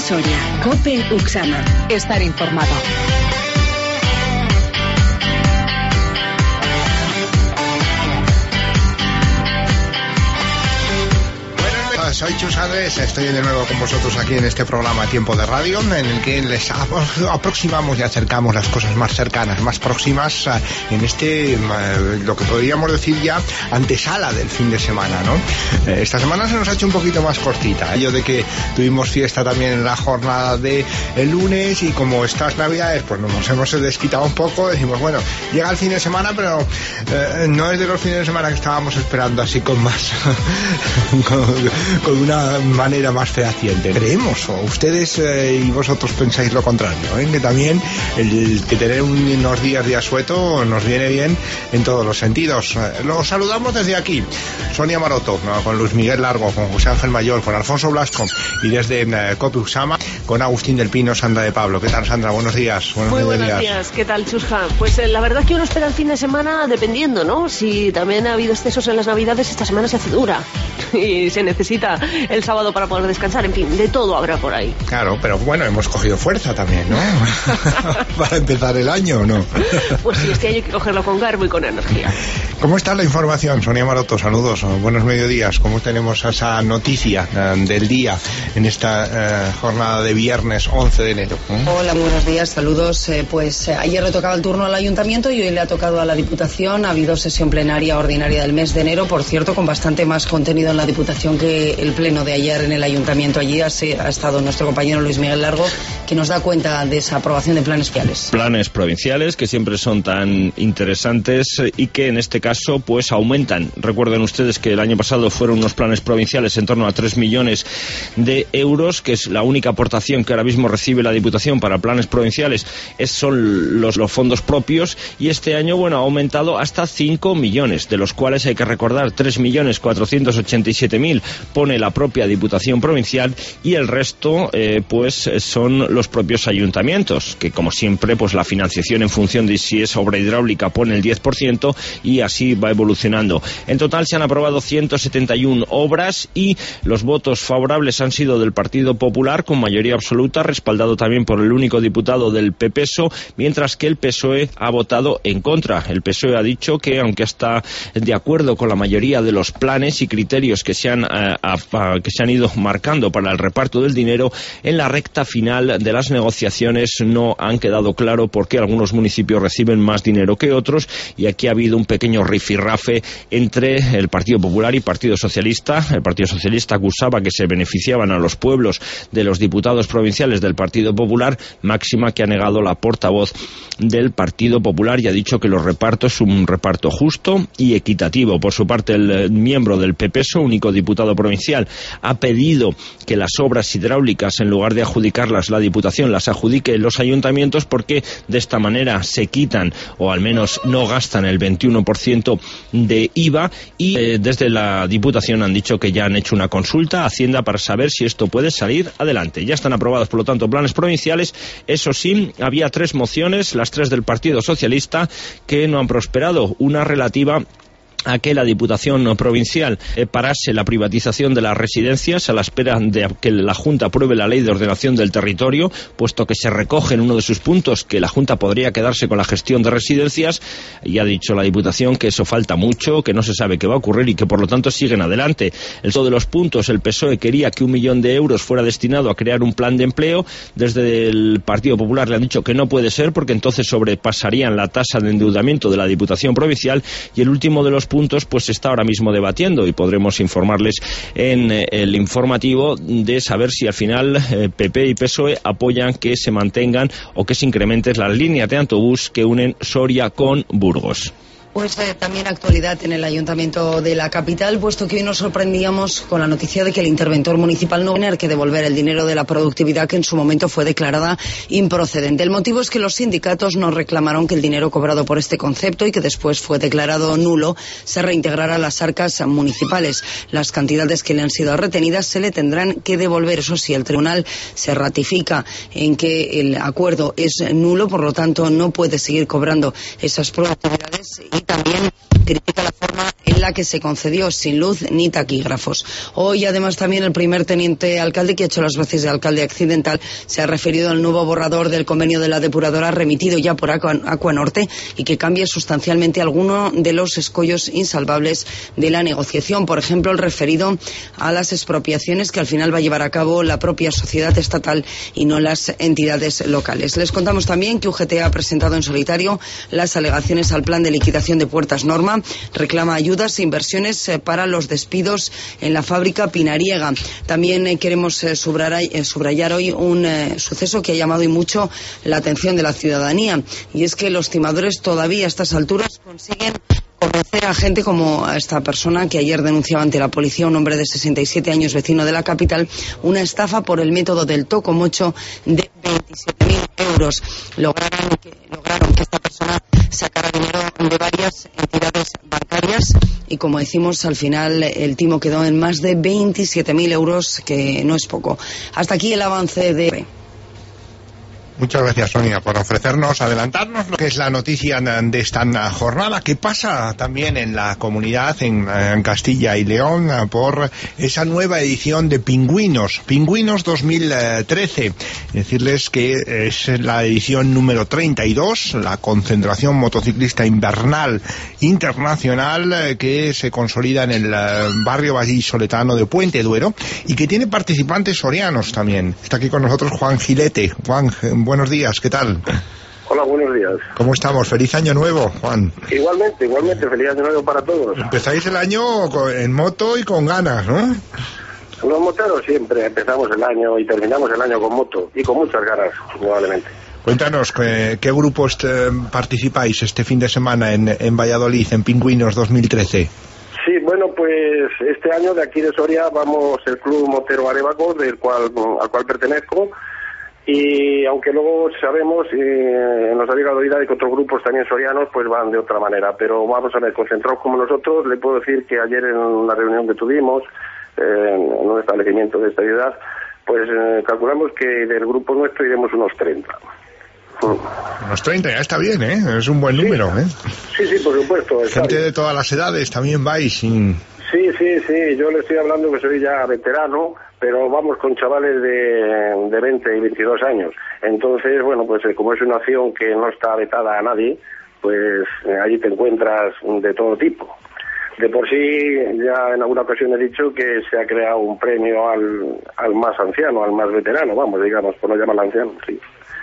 Soria. COPE Uxama. Estar informado. Soy Chus Andrés, estoy de nuevo con vosotros aquí en este programa Tiempo de Radio, en el que les aproximamos y acercamos las cosas más cercanas, más próximas, en lo que podríamos decir ya, antesala del fin de semana, ¿no? Esta semana se nos ha hecho un poquito más cortita, ello de que tuvimos fiesta también en la jornada de el lunes, y como estas navidades pues nos hemos desquitado un poco, decimos, bueno, llega el fin de semana, pero no es de los fines de semana que estábamos esperando así con más... con una manera más fehaciente. Creemos, o ustedes y vosotros pensáis lo contrario, que también el que tener unos días de asueto nos viene bien en todos los sentidos. Los saludamos desde aquí, Sonia Maroto, con Luis Miguel Largo, con José Ángel Mayor, con Alfonso Blasco, y desde COPE Uxama con Agustín del Pino, Sandra de Pablo. ¿Qué tal, Sandra? Buenos días. Muy buenos días. ¿Qué tal, Chusja? Pues la verdad es que uno espera el fin de semana dependiendo, ¿no? Si también ha habido excesos en las navidades, esta semana se hace dura y se necesita el sábado para poder descansar. En fin, de todo habrá por ahí. Claro, pero bueno, hemos cogido fuerza también, ¿no? Para empezar el año, ¿no? Pues sí, este año hay que cogerlo con garbo y con energía. ¿Cómo está la información? Sonia Maroto, saludos, buenos mediodías. ¿Cómo tenemos esa noticia del día en esta jornada de viernes 11 de enero? Hola, buenos días, saludos. Pues ayer le tocaba el turno al Ayuntamiento y hoy le ha tocado a la Diputación. Ha habido sesión plenaria ordinaria del mes de enero, por cierto, con bastante más contenido en la Diputación que el pleno de ayer en el Ayuntamiento. Allí ha estado nuestro compañero Luis Miguel Largo, que nos da cuenta de esa aprobación de planes provinciales. Planes provinciales que siempre son tan interesantes y que en este caso pues aumentan. Recuerden ustedes que el año pasado fueron unos planes provinciales en torno a 3 millones de euros, que es la única aportación que ahora mismo recibe la Diputación para planes provinciales, son los fondos propios, y este año, bueno, ha aumentado hasta 5 millones, de los cuales hay que recordar 3.487.000 pone la propia Diputación provincial, y el resto pues son los propios ayuntamientos, que como siempre pues la financiación en función de si es obra hidráulica pone el 10%, y así va evolucionando. En total se han aprobado 171 obras y los votos favorables han sido del Partido Popular con mayoría absoluta, respaldado también por el único diputado del PPSO, mientras que el PSOE ha votado en contra. El PSOE ha dicho que aunque está de acuerdo con la mayoría de los planes y criterios que se han ido marcando para el reparto del dinero, en la recta final de las negociaciones no han quedado claro por qué algunos municipios reciben más dinero que otros, y aquí ha habido un pequeño rifirrafe entre el Partido Popular y Partido Socialista. El Partido Socialista acusaba que se beneficiaban a los pueblos de los diputados provinciales del Partido Popular, máxima que ha negado la portavoz del Partido Popular, y ha dicho que los repartos es un reparto justo y equitativo. Por su parte, el miembro del PPSO, único diputado provincial, ha pedido que las obras hidráulicas, en lugar de adjudicarlas la Diputación, las adjudique los ayuntamientos, porque de esta manera se quitan, o al menos no gastan, el 21% de IVA, y desde la Diputación han dicho que ya han hecho una consulta a Hacienda para saber si esto puede salir adelante. Ya están aprobados, por lo tanto, planes provinciales. Eso sí, había 3 mociones, las 3 del Partido Socialista, que no han prosperado. Una relativa a que la Diputación provincial parase la privatización de las residencias a la espera de que la Junta apruebe la Ley de Ordenación del Territorio, puesto que se recoge en uno de sus puntos que la Junta podría quedarse con la gestión de residencias, y ha dicho la Diputación que eso falta mucho, que no se sabe qué va a ocurrir y que por lo tanto siguen adelante. El resto de los puntos, el PSOE quería que 1 millón de euros fuera destinado a crear un plan de empleo. Desde el Partido Popular le han dicho que no puede ser, porque entonces sobrepasarían la tasa de endeudamiento de la Diputación provincial, y el último de los puntos pues se está ahora mismo debatiendo, y podremos informarles en el informativo de saber si al final PP y PSOE apoyan que se mantengan o que se incrementen las líneas de autobús que unen Soria con Burgos. Pues también actualidad en el Ayuntamiento de la capital, puesto que hoy nos sorprendíamos con la noticia de que el interventor municipal no va a tener que devolver el dinero de la productividad que en su momento fue declarada improcedente. El motivo es que los sindicatos nos reclamaron que el dinero cobrado por este concepto y que después fue declarado nulo se reintegrara a las arcas municipales. Las cantidades que le han sido retenidas se le tendrán que devolver. Eso sí, el tribunal se ratifica en que el acuerdo es nulo, por lo tanto no puede seguir cobrando esas productividades, y también critica la forma en la que se concedió, sin luz ni taquígrafos. Hoy, además, también el primer teniente alcalde, que ha hecho las veces de alcalde accidental, se ha referido al nuevo borrador del convenio de la depuradora remitido ya por Acuanorte y que cambia sustancialmente alguno de los escollos insalvables de la negociación. Por ejemplo, el referido a las expropiaciones que al final va a llevar a cabo la propia sociedad estatal y no las entidades locales. Les contamos también que UGT ha presentado en solitario las alegaciones al plan de liquidación de Puertas Norma, reclama ayudas e inversiones para los despidos en la fábrica Pinariega. También queremos subrayar hoy un suceso que ha llamado y mucho la atención de la ciudadanía, y es que los timadores todavía a estas alturas consiguen convencer a gente como a esta persona que ayer denunciaba ante la policía, un hombre de 67 años vecino de la capital, una estafa por el método del tocomocho de 27.000 euros. Lograron que esta persona sacara dinero de varias entidades bancarias y, como decimos, al final el timo quedó en más de 27.000 euros, que no es poco. Hasta aquí el avance de... Muchas gracias, Sonia, por adelantarnos lo que es la noticia de esta jornada, que pasa también en la comunidad, en Castilla y León, por esa nueva edición de Pingüinos 2013. Decirles que es la edición número 32, la concentración motociclista invernal internacional, que se consolida en el barrio vallisoletano de Puente Duero y que tiene participantes sorianos también. Está aquí con nosotros Juan Gilete. Juan, buenos días, ¿qué tal? Hola, buenos días. ¿Cómo estamos? Feliz año nuevo, Juan. Igualmente, feliz año nuevo para todos. Empezáis el año en moto y con ganas, ¿no? Los moteros siempre empezamos el año y terminamos el año con moto y con muchas ganas, probablemente. Cuéntanos, ¿qué grupos participáis este fin de semana en Valladolid, en Pingüinos 2013? Sí, bueno, pues este año de aquí de Soria vamos el Club Motero Arevaco, al cual pertenezco. Y aunque luego sabemos, nos ha llegado oída de que otros grupos también sorianos pues van de otra manera, pero vamos a ver, concentrados como nosotros, le puedo decir que ayer en una reunión que tuvimos en un establecimiento de esta ciudad, pues calculamos que del grupo nuestro iremos unos 30. Unos 30, ya está bien, ¿eh? Es un buen número, ¿eh? Sí, por supuesto. Gente de todas las edades también vais. Sí, yo le estoy hablando que soy ya veterano, pero vamos con chavales de 20 y 22 años. Entonces, bueno, pues como es una acción que no está vetada a nadie, pues allí te encuentras de todo tipo. De por sí, ya en alguna ocasión he dicho que se ha creado un premio al más anciano, al más veterano, vamos, digamos, por no llamarlo anciano, sí.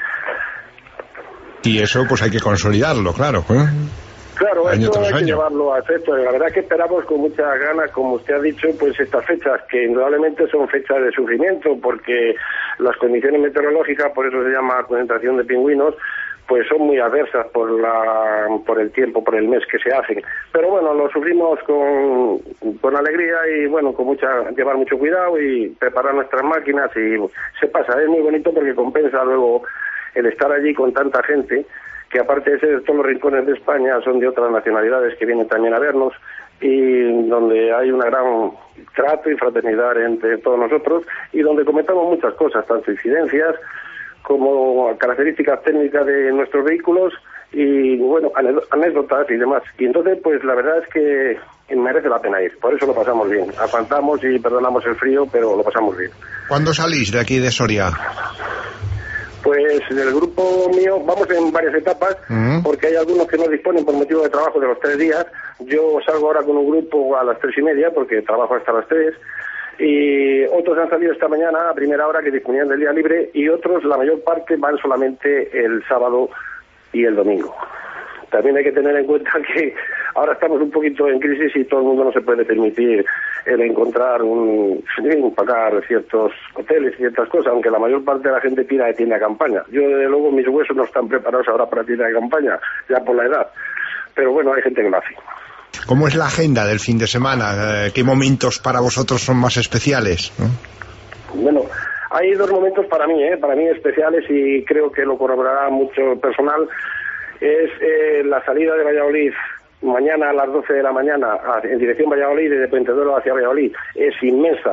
Y eso pues hay que consolidarlo, claro, ¿eh? Claro, esto hay que llevarlo a efecto. La verdad es que esperamos con muchas ganas, como usted ha dicho, pues estas fechas, que indudablemente son fechas de sufrimiento, porque las condiciones meteorológicas, por eso se llama concentración de pingüinos, pues son muy adversas por el tiempo, por el mes que se hacen. Pero bueno, lo sufrimos con alegría y bueno, llevar mucho cuidado y preparar nuestras máquinas y se pasa. Es muy bonito porque compensa luego el estar allí con tanta gente, que aparte de ser de todos los rincones de España, son de otras nacionalidades que vienen también a vernos, y donde hay una gran trato y fraternidad entre todos nosotros, y donde comentamos muchas cosas, tanto incidencias como características técnicas de nuestros vehículos, y bueno, anécdotas y demás. Y entonces, pues la verdad es que merece la pena ir, por eso lo pasamos bien. Aguantamos y perdonamos el frío, pero lo pasamos bien. ¿Cuándo salís de aquí de Soria? Pues del grupo mío vamos en varias etapas, porque hay algunos que no disponen por motivo de trabajo de los 3 días. Yo salgo ahora con un grupo a las 3:30, porque trabajo hasta las 3, y otros han salido esta mañana a primera hora que disponían del día libre, y otros, la mayor parte, van solamente el sábado y el domingo. También hay que tener en cuenta que ahora estamos un poquito en crisis y todo el mundo no se puede permitir el encontrar pagar ciertos hoteles y ciertas cosas, aunque la mayor parte de la gente pida de tienda de campaña. Yo, desde luego, mis huesos no están preparados ahora para tienda de campaña, ya por la edad. Pero bueno, hay gente que lo hace. ¿Cómo es la agenda del fin de semana? ¿Qué momentos para vosotros son más especiales, ¿no? Bueno, hay 2 momentos para mí especiales, y creo que lo corroborará mucho personal. Es la salida de Valladolid mañana a las 12 de la mañana en dirección Valladolid, desde Puente Duero hacia Valladolid. Es inmensa.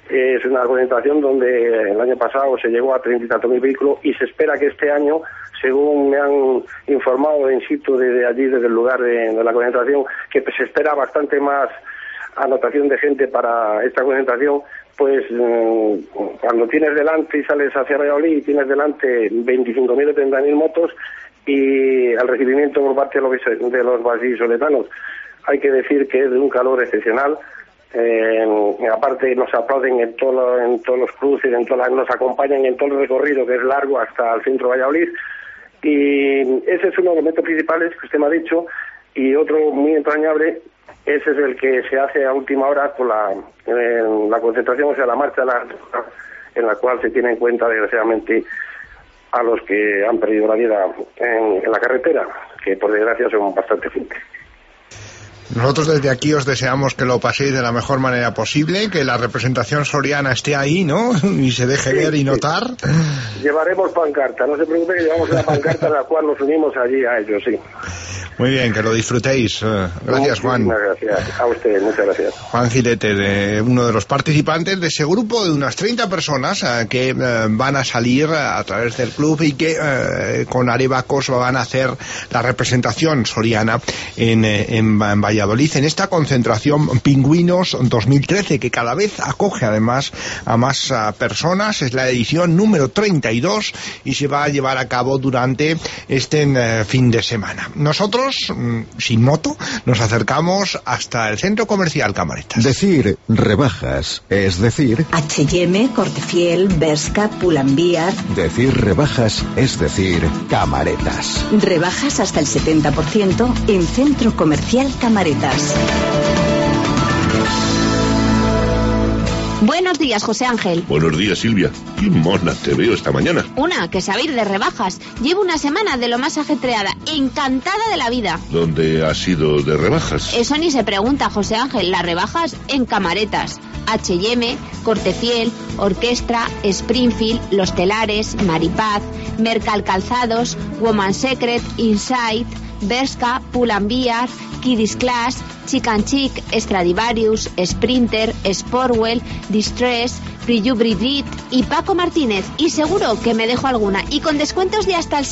Es una concentración donde el año pasado se llegó a 30 y tantos mil vehículos y se espera que este año, según me han informado in situ desde allí, desde el lugar de la concentración, que se espera bastante más anotación de gente para esta concentración. Pues cuando tienes delante y sales hacia Valladolid y tienes delante 25.000 o 30.000 motos y al recibimiento por parte de los vallisoletanos, hay que decir que es de un calor excepcional. Aparte nos aplauden en todos los cruces, nos acompañan en todo el recorrido, que es largo hasta el centro de Valladolid, y ese es uno de los momentos principales que usted me ha dicho. Y otro muy entrañable, ese es el que se hace a última hora con la concentración, o sea, la marcha en la cual se tiene en cuenta, desgraciadamente, a los que han perdido la vida en la carretera, que por desgracia son bastante gente. Nosotros desde aquí os deseamos que lo paséis de la mejor manera posible, que la representación soriana esté ahí, ¿no? Y se deje ver y notar. Llevaremos pancarta, no se preocupe, que llevamos una pancarta en la cual nos unimos allí a ellos, sí. Muy bien, que lo disfrutéis. Gracias, Juan. Muchas gracias. A usted, muchas gracias. Juan Gilete, uno de los participantes de ese grupo de unas 30 personas que van a salir a través del club y que con Arebacos van a hacer la representación soriana en Valladolid, en esta concentración Pingüinos 2013, que cada vez acoge además a más personas. Es la edición número 32 y se va a llevar a cabo durante este fin de semana. Nosotros, sin moto, nos acercamos hasta el centro comercial Camaretas. Decir rebajas es decir H&M, Cortefiel, Bershka, Pull&Bear. Decir rebajas es decir Camaretas. Rebajas hasta el 70% en centro comercial Camaretas. Buenos días, José Ángel. Buenos días, Silvia. Qué mona te veo esta mañana. Que sabe ir de rebajas. Llevo una semana de lo más ajetreada, encantada de la vida. ¿Dónde has ido de rebajas? Eso ni se pregunta, José Ángel. Las rebajas en Camaretas. H&M, Cortefiel, Orquestra, Springfield, Los Telares, Maripaz, Mercal Calzados, Woman's Secret, Inside, Bershka, Pull&Bear, Kiddies Class, Chic & Chic, Stradivarius, Sprinter, Sportwell, Distress, Priyu Brigitte y Paco Martínez. Y seguro que me dejo alguna. Y con descuentos de hasta el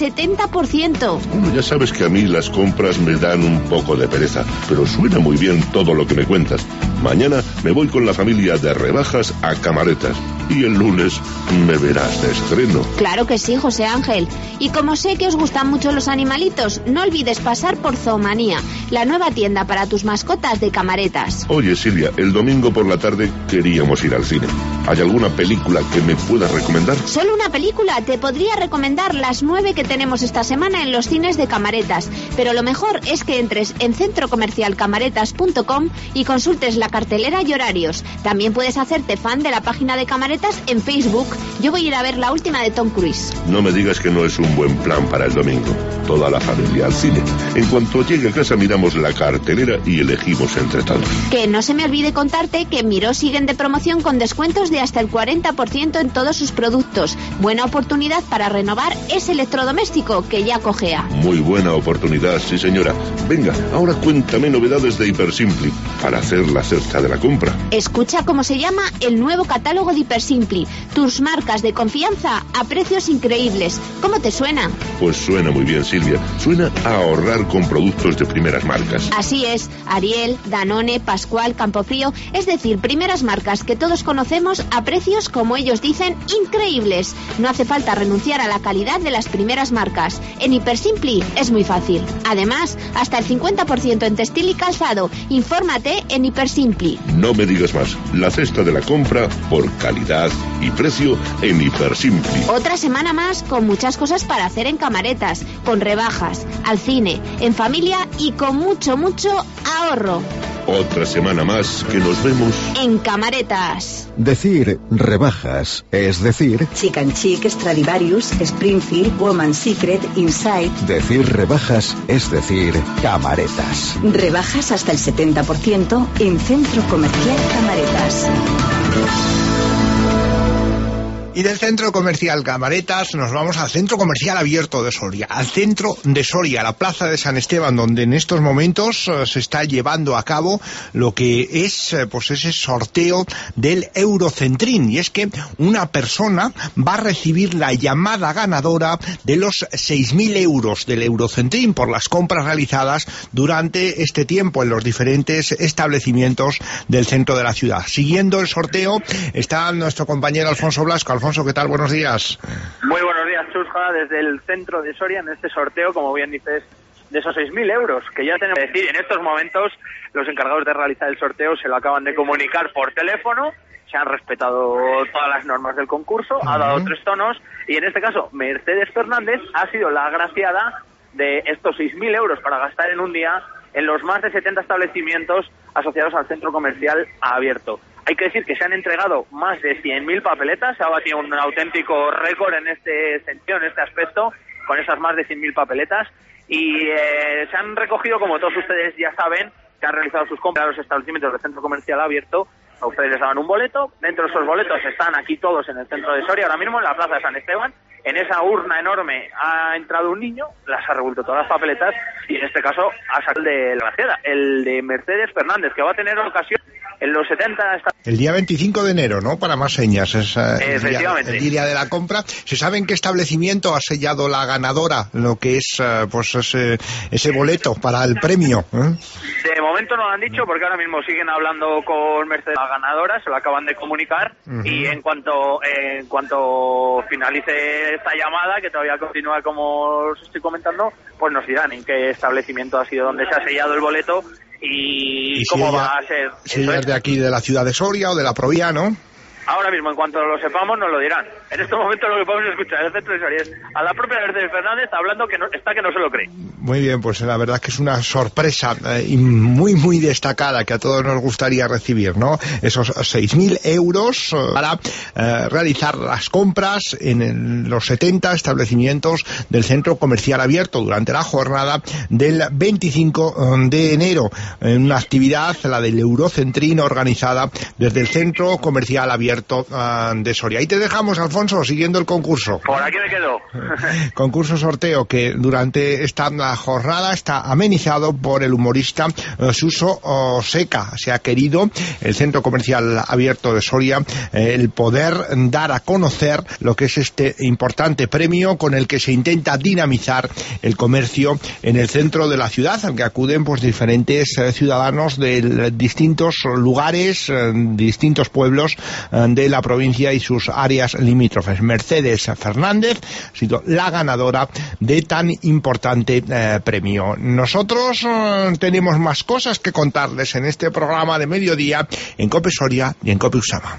70%. Bueno, ya sabes que a mí las compras me dan un poco de pereza, pero suena muy bien todo lo que me cuentas. Mañana me voy con la familia de rebajas a Camaretas. Y el lunes me verás de estreno. Claro que sí, José Ángel. Y como sé que os gustan mucho los animalitos, no olvides pasar por Zoomanía, la nueva tienda para tus mascotas de Camaretas. Oye, Silvia, el domingo por la tarde queríamos ir al cine. ¿Hay alguna película que me puedas recomendar? ¿Solo una película? Te podría recomendar las 9 que tenemos esta semana en los cines de Camaretas. Pero lo mejor es que entres en centrocomercialcamaretas.com y consultes la cartelera y horarios. También puedes hacerte fan de la página de Camaretas en Facebook. Yo voy a ir a ver la última de Tom Cruise. No me digas que no es un buen plan para el domingo. Toda la familia al cine. En cuanto llegue a casa miramos la cartelera y elegimos entre todos. Que no se me olvide contarte que en Miró siguen de promoción con descuentos de hasta el 40% en todos sus productos. Buena oportunidad para renovar ese electrodoméstico que ya cojea. Muy buena oportunidad, sí señora. Venga, ahora cuéntame novedades de Hipersimpli para hacer la cesta de la compra. Escucha cómo se llama el nuevo catálogo de Hipersimpli. Tus marcas de confianza a precios increíbles. ¿Cómo te suena? Pues suena muy bien, Silvia. Suena a ahorrar con productos de primeras marcas. Así es. Ariel, Danone, Pascual, Campofrío. Es decir, primeras marcas que todos conocemos a precios, como ellos dicen, increíbles. No hace falta renunciar a la calidad de las primeras marcas. En Hipersimpli es muy fácil. Además, hasta el 50% en textil y calzado. Infórmate en Hipersimpli. No me digas más. La cesta de la compra por calidad y precio en Hipersimpli. Otra semana más con muchas cosas para hacer en Camaretas, con rebajas, al cine, en familia y con mucho, mucho ahorro. Otra semana más que nos vemos en Camaretas. Decir rebajas es decir Chic & Chic, Stradivarius, Springfield, Woman's Secret, Inside. Decir rebajas es decir Camaretas. Rebajas hasta el 70% en Centro Comercial Camaretas. Y del centro comercial Camaretas nos vamos al centro comercial abierto de Soria, al centro de Soria, la plaza de San Esteban, donde en estos momentos se está llevando a cabo lo que es pues ese sorteo del Eurocentrín. Y es que una persona va a recibir la llamada ganadora de los 6.000 euros del Eurocentrín por las compras realizadas durante este tiempo en los diferentes establecimientos del centro de la ciudad. Siguiendo el sorteo está nuestro compañero Alfonso Blasco. Alfonso, ¿qué tal? Buenos días. Muy buenos días, Chusca, desde el centro de Soria en este sorteo, como bien dices, de esos 6.000 euros que ya tenemos que decir. En estos momentos los encargados de realizar el sorteo se lo acaban de comunicar por teléfono, se han respetado todas las normas del concurso, ha dado 3 tonos y en este caso Mercedes Fernández ha sido la agraciada de estos 6.000 euros para gastar en un día en los más de 70 establecimientos asociados al centro comercial abierto. Hay que decir que se han entregado más de 100.000 papeletas, se ha batido un auténtico récord en este sentido, en este aspecto, con esas más de 100.000 papeletas, y se han recogido, como todos ustedes ya saben, que han realizado sus compras a los establecimientos del centro comercial abierto. A ustedes les daban un boleto, dentro de esos boletos están aquí todos en el centro de Soria, ahora mismo en la plaza de San Esteban. En esa urna enorme ha entrado un niño, las ha revuelto todas las papeletas y en este caso ha sacado el de la graciada, el de Mercedes Fernández, que va a tener ocasión en los 70... El día 25 de enero, ¿no? Para más señas, es efectivamente. el día de la compra. ¿Se sabe en qué establecimiento ha sellado la ganadora lo que es pues ese boleto para el premio? De momento no lo han dicho porque ahora mismo siguen hablando con Mercedes, la ganadora, se lo acaban de comunicar y en cuanto finalice esta llamada, que todavía continúa como os estoy comentando, pues nos dirán en qué establecimiento ha sido donde se ha sellado el boleto y cómo va a ser. Si ella es de aquí, de la ciudad de Soria o de la Provía, ¿no? Ahora mismo, en cuanto lo sepamos, nos lo dirán. En estos momentos lo que podemos escuchar en el centro de Soria es a la propia Mercedes Fernández hablando que no se lo cree. Muy bien, pues la verdad que es una sorpresa y muy, muy destacada que a todos nos gustaría recibir, ¿no? Esos 6.000 euros para realizar las compras en los 70 establecimientos del centro comercial abierto durante la jornada del 25 de enero. En una actividad, la del Eurocentrín, organizada desde el centro comercial abierto de Soria. Ahí te dejamos, Alfonso, siguiendo el concurso. Por aquí me quedo. Concurso sorteo que durante esta jornada está amenizado por el humorista Suso Seca. Se ha querido el centro comercial abierto de Soria el poder dar a conocer lo que es este importante premio con el que se intenta dinamizar el comercio en el centro de la ciudad, al que acuden pues diferentes ciudadanos de distintos lugares, distintos pueblos de la provincia y sus áreas limítrofes. Mercedes Fernández ha sido la ganadora de tan importante premio. Nosotros tenemos más cosas que contarles en este programa de mediodía en COPE Soria y en COPE Usama.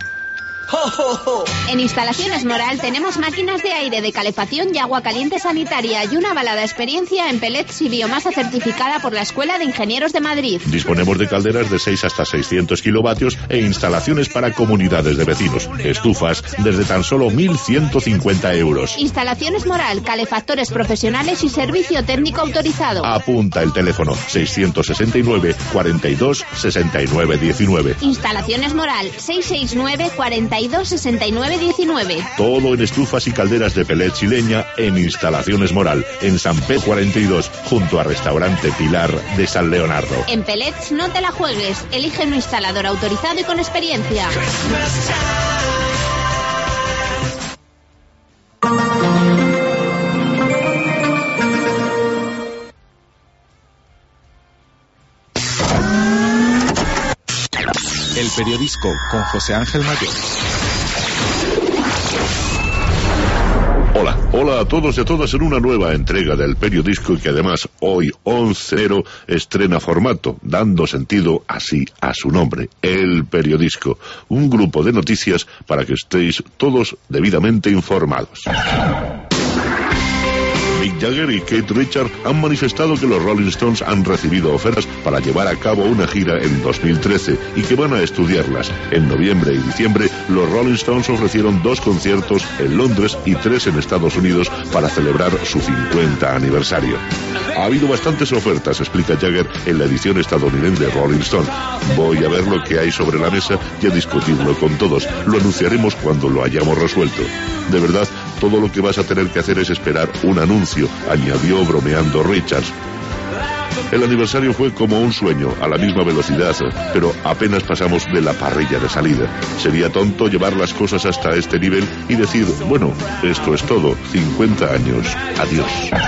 En Instalaciones Moral tenemos máquinas de aire, de calefacción y agua caliente sanitaria y una avalada experiencia en pellets y biomasa certificada por la Escuela de Ingenieros de Madrid. Disponemos de calderas de 6 hasta 600 kilovatios e instalaciones para comunidades de vecinos. Estufas desde tan solo 1.150 euros. Instalaciones Moral, calefactores profesionales y servicio técnico autorizado. Apunta el teléfono 669 42 69 19. Instalaciones Moral, 669 42 69 19. Todo en estufas y calderas de pellets y leña en Instalaciones Moral, en San Pedro 42, junto a Restaurante Pilar de San Leonardo. En pellets no te la juegues, elige un instalador autorizado y con experiencia. El periodisco con José Ángel Mayor. Hola a todos y a todas en una nueva entrega del periodisco y que además hoy 11 de enero estrena formato, dando sentido así a su nombre, El Periodisco, un grupo de noticias para que estéis todos debidamente informados. Mick Jagger y Keith Richards han manifestado que los Rolling Stones han recibido ofertas para llevar a cabo una gira en 2013 y que van a estudiarlas. En noviembre y diciembre, los Rolling Stones ofrecieron 2 conciertos en Londres y 3 en Estados Unidos para celebrar su 50 aniversario. Ha habido bastantes ofertas, explica Jagger en la edición estadounidense de Rolling Stone. Voy a ver lo que hay sobre la mesa y a discutirlo con todos. Lo anunciaremos cuando lo hayamos resuelto. De verdad, todo lo que vas a tener que hacer es esperar un anuncio, añadió bromeando Richards. El aniversario fue como un sueño, a la misma velocidad, pero apenas pasamos de la parrilla de salida. Sería tonto llevar las cosas hasta este nivel y decir, bueno, esto es todo, 50 años, adiós.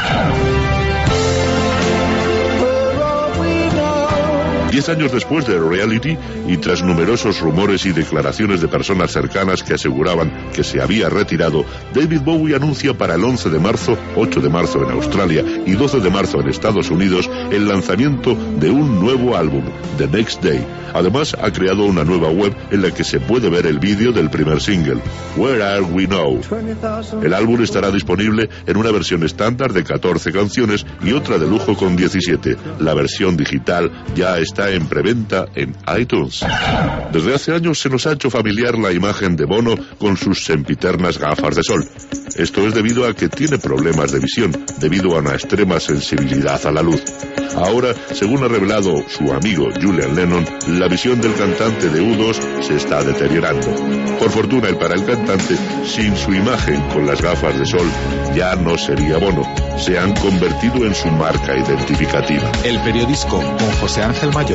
10 años después de Reality y tras numerosos rumores y declaraciones de personas cercanas que aseguraban que se había retirado, David Bowie anuncia para el 11 de marzo, 8 de marzo en Australia y 12 de marzo en Estados Unidos el lanzamiento de un nuevo álbum, The Next Day. Además, ha creado una nueva web en la que se puede ver el vídeo del primer single, Where Are We Now. El álbum estará disponible en una versión estándar de 14 canciones y otra de lujo con 17. La versión digital ya está en preventa en iTunes. Desde hace años se nos ha hecho familiar la imagen de Bono con sus sempiternas gafas de sol. Esto es debido a que tiene problemas de visión, debido a una extrema sensibilidad a la luz. Ahora, según ha revelado su amigo Julian Lennon, la visión del cantante de U2 se está deteriorando. Por fortuna y para el cantante, sin su imagen con las gafas de sol, ya no sería Bono. Se han convertido en su marca identificativa. El periodisco con José Ángel Mayor.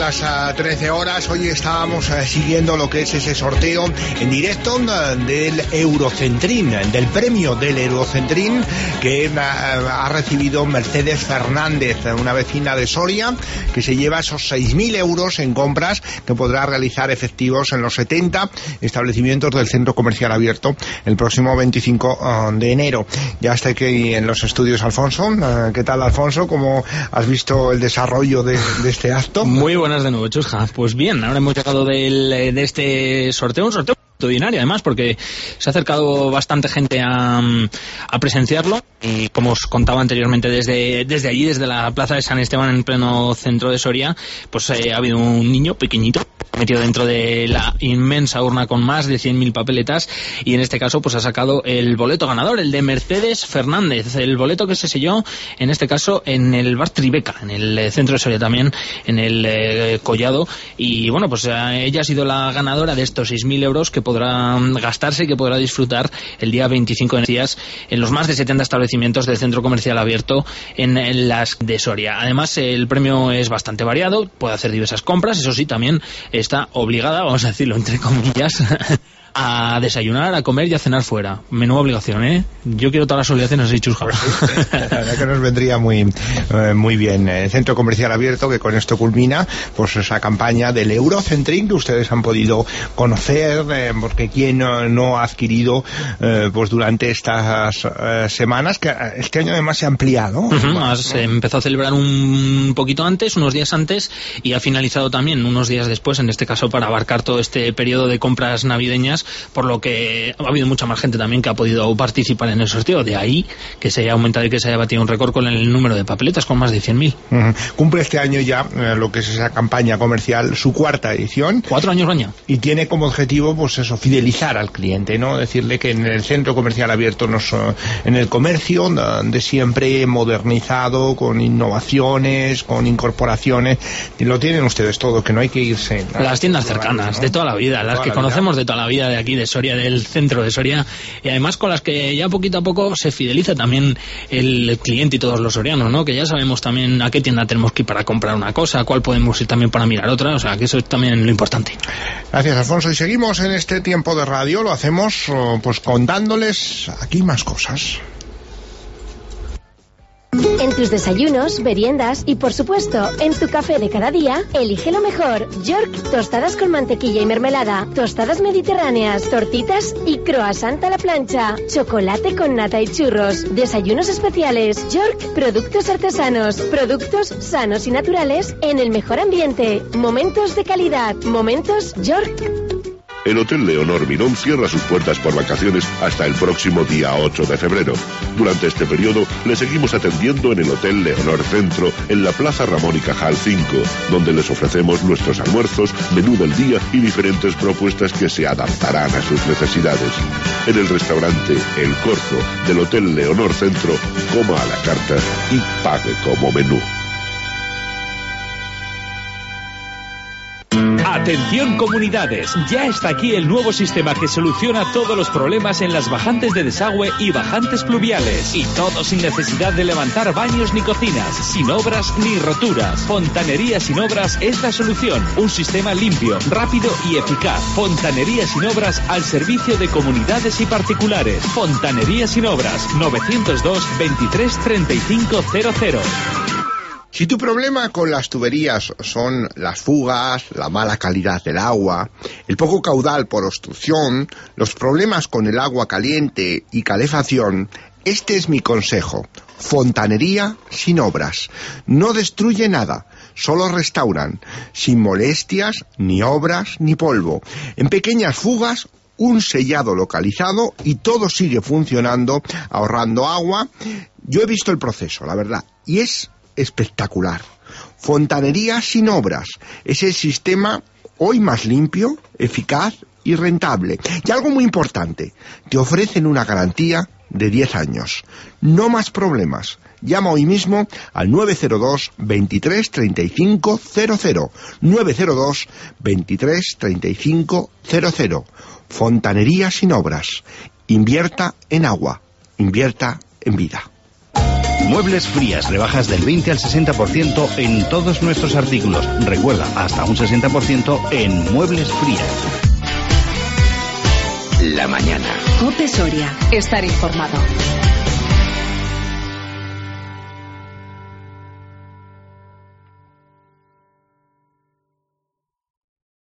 las 13 horas. Hoy estábamos siguiendo lo que es ese sorteo en directo del Eurocentrín, del premio del Eurocentrín que ha recibido Mercedes Fernández, una vecina de Soria, que se lleva esos 6.000 euros en compras que podrá realizar efectivos en los 70 establecimientos del Centro Comercial Abierto el próximo 25 de enero. Ya está aquí en los estudios Alfonso. ¿Qué tal, Alfonso? ¿Cómo has visto el desarrollo de este acto? Muy buenas de nuevo, Chusja. Pues bien, ahora hemos llegado de este sorteo, un sorteo extraordinario además, porque se ha acercado bastante gente a presenciarlo, y como os contaba anteriormente, desde allí, desde la plaza de San Esteban, en pleno centro de Soria, pues ha habido un niño pequeñito metido dentro de la inmensa urna con más de 100.000 papeletas, y en este caso pues ha sacado el boleto ganador, el de Mercedes Fernández, el boleto que se selló en este caso en el bar Tribeca, en el centro de Soria también, en el Collado, y bueno, pues ella ha sido la ganadora de estos 6.000 euros que podrá gastarse y que podrá disfrutar el día 25 de días en los más de 70 establecimientos del Centro Comercial Abierto en las de Soria. Además, el premio es bastante variado, puede hacer diversas compras, eso sí, también está obligada, vamos a decirlo entre comillas, a desayunar, a comer y a cenar fuera. Menuda obligación, ¿eh? Yo quiero todas las obligaciones así, Chusja. La verdad que nos vendría muy bien. El Centro Comercial Abierto, que con esto culmina pues esa campaña del Eurocentrín que ustedes han podido conocer, porque quien no ha adquirido pues durante estas semanas, que este año además se ha ampliado. Se empezó a celebrar un poquito antes, unos días antes, y ha finalizado también unos días después, en este caso para abarcar todo este periodo de compras navideñas, por lo que ha habido mucha más gente también que ha podido participar en el sorteo. De ahí que se haya aumentado y que se haya batido un récord con el número de papeletas, con más de 100.000. Cumple este año ya lo que es esa campaña comercial, su cuarta edición. 4 años baña. Y tiene como objetivo, pues eso, fidelizar al cliente, ¿no? Decirle que en el Centro Comercial Abierto, en el comercio de siempre, modernizado, con innovaciones, con incorporaciones, y lo tienen ustedes todo, que no hay que irse. Las tiendas cercanas, ¿no? De toda la vida, las que conocemos de toda la vida, de aquí de Soria, del centro de Soria, y además con las que ya poquito a poco se fideliza también el cliente y todos los sorianos, ¿no? Que ya sabemos también a qué tienda tenemos que ir para comprar una cosa, a cuál podemos ir también para mirar otra, o sea que eso es también lo importante. Gracias, Alfonso, y seguimos en este tiempo de radio, lo hacemos pues contándoles aquí más cosas. En tus desayunos, meriendas y, por supuesto, en tu café de cada día, elige lo mejor. York, tostadas con mantequilla y mermelada, tostadas mediterráneas, tortitas y croissant a la plancha, chocolate con nata y churros, desayunos especiales. York, productos artesanos, productos sanos y naturales en el mejor ambiente. Momentos de calidad. Momentos York. El Hotel Leonor Mirón cierra sus puertas por vacaciones hasta el próximo día 8 de febrero. Durante este periodo le seguimos atendiendo en el Hotel Leonor Centro, en la Plaza Ramón y Cajal 5, donde les ofrecemos nuestros almuerzos, menú del día y diferentes propuestas que se adaptarán a sus necesidades. En el restaurante El Corzo del Hotel Leonor Centro, coma a la carta y pague como menú. Atención comunidades, ya está aquí el nuevo sistema que soluciona todos los problemas en las bajantes de desagüe y bajantes pluviales. Y todo sin necesidad de levantar baños ni cocinas, sin obras ni roturas. Fontanería Sin Obras es la solución. Un sistema limpio, rápido y eficaz. Fontanería Sin Obras al servicio de comunidades y particulares. Fontanería Sin Obras, 902 23 35 00. Si tu problema con las tuberías son las fugas, la mala calidad del agua, el poco caudal por obstrucción, los problemas con el agua caliente y calefacción, este es mi consejo. Fontanería Sin Obras. No destruye nada, solo restauran, sin molestias, ni obras, ni polvo. En pequeñas fugas, un sellado localizado y todo sigue funcionando, ahorrando agua. Yo he visto el proceso, la verdad, y es espectacular. Fontanería Sin Obras es el sistema hoy más limpio, eficaz y rentable. Y algo muy importante, te ofrecen una garantía de 10 años. No más problemas. Llama hoy mismo al 902 23 35 00. 902 23 35 00. Fontanería Sin Obras. Invierta en agua. Invierta en vida. Muebles Frías, rebajas del 20 al 60% en todos nuestros artículos. Recuerda, hasta un 60% en Muebles Frías. La mañana. COPE Soria. Estar informado.